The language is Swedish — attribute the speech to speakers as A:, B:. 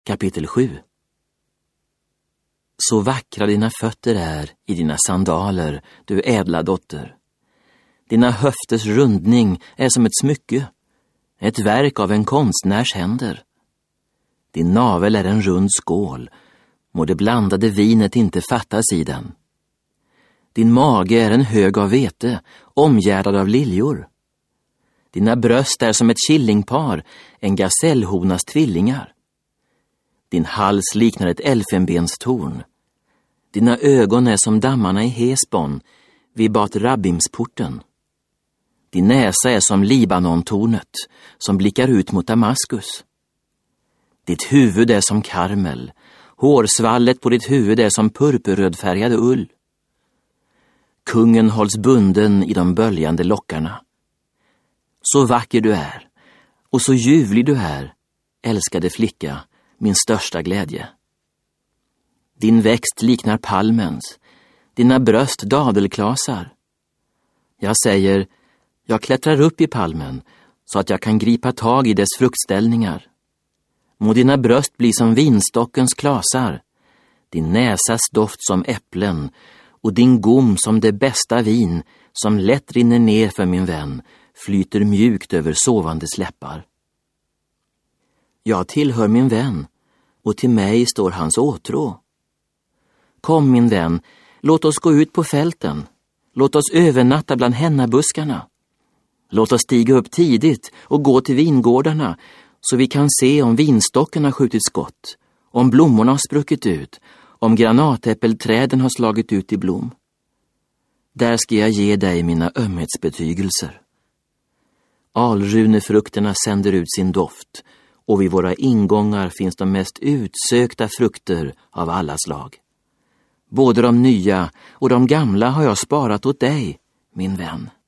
A: Kapitel 7. Så vackra dina fötter är i dina sandaler, du ädla dotter. Dina höfters rundning är som ett smycke, ett verk av en konstnärs händer. Din navel är en rund skål, må det blandade vinet inte fattas i den. Din mage är en hög av vete, omgärdad av liljor. Dina bröst är som ett killingpar, en gasellhonas tvillingar. Din hals liknar ett elfenbenstorn. Dina ögon är som dammarna i Hesbon, vid Bat Rabbimsporten. Din näsa är som Libanontornet, som blickar ut mot Damaskus. Ditt huvud är som Karmel, hårsvallet på ditt huvud är som purpurrödfärgad ull. Kungen hålls bunden i de böljande lockarna. Så vacker du är, och så ljuvlig du är, älskade flicka, min största glädje. Din växt liknar palmens, dina bröst dadelklasar. Jag säger, jag klättrar upp i palmen, så att jag kan gripa tag i dess fruktställningar. Må dina bröst bli som vinstockens klasar, din näsas doft som äpplen, och din gom som det bästa vin, som lätt rinner ner för min vän, flyter mjukt över sovande släppar. Jag tillhör min vän, och till mig står hans åtrå. Kom min vän, låt oss gå ut på fälten. Låt oss övernatta bland hennabuskarna. Låt oss stiga upp tidigt och gå till vingårdarna, så vi kan se om vinstocken har skjutit skott, om blommorna har spruckit ut, om granatäppelträden har slagit ut i blom. Där ska jag ge dig mina ömhetsbetygelser. Alrunefrukterna sänder ut sin doft, och vid våra ingångar finns de mest utsökta frukter av alla slag. Både de nya och de gamla har jag sparat åt dig, min vän.